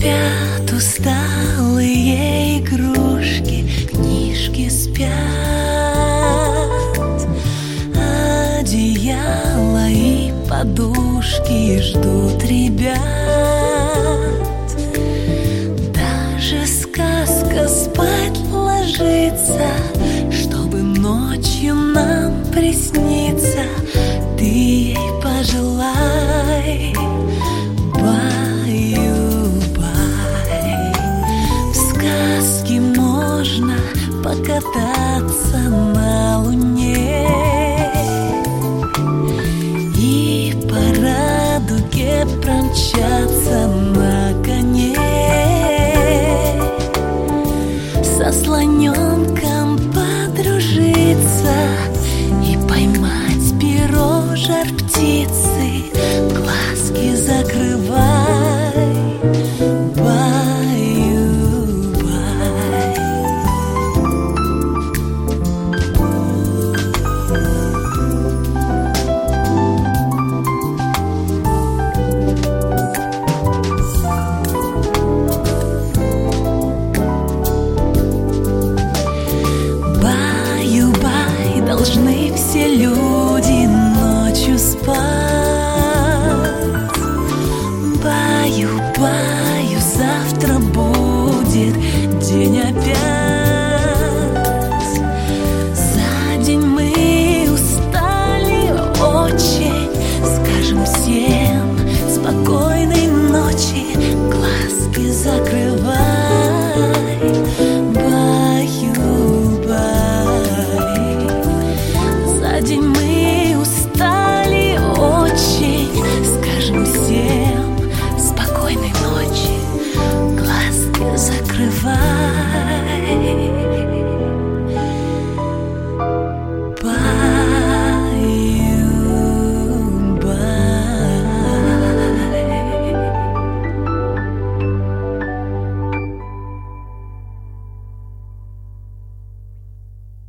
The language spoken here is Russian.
Спят усталые игрушки, книжки спят, одеяло и подушки ждут ребят. Даже сказка спать ложится, чтобы ночью нам присниться. Ты ей пожелай, можно покататься на луне и по радуге промчаться на коне, со слоненком подружиться и поймать перо жар птицы, глазки закрывай. Должны все люди ночью спать. Баю, баю, завтра будет